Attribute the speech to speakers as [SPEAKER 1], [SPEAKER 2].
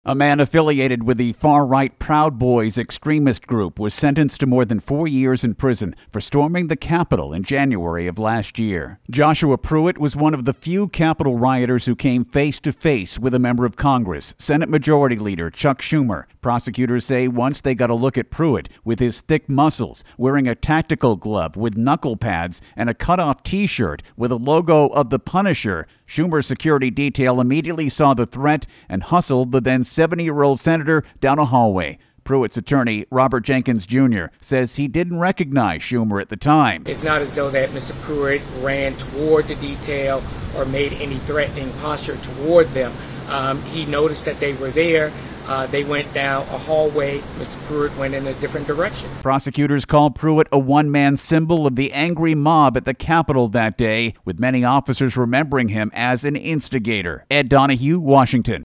[SPEAKER 1] A man affiliated with the far-right Proud Boys extremist group was sentenced to more than 4 years in prison for storming the Capitol in January of last year. Joshua Pruitt was one of the few Capitol rioters who came face-to-face with a member of Congress, Senate Majority Leader Chuck Schumer. Prosecutors say once they got a look at Pruitt with his thick muscles, wearing a tactical glove with knuckle pads and a cut-off T-shirt with a logo of the Punisher, Schumer's security detail immediately saw the threat and hustled the then 70-year-old senator down a hallway. Pruitt's attorney, Robert Jenkins Jr., says he didn't recognize Schumer at the time.
[SPEAKER 2] It's not as though that Mr. Pruitt ran toward the detail or made any threatening posture toward them. He noticed that they were there. They went down a hallway. Mr. Pruitt went in a different direction.
[SPEAKER 1] Prosecutors called Pruitt a one-man symbol of the angry mob at the Capitol that day, with many officers remembering him as an instigator. Ed Donahue, Washington.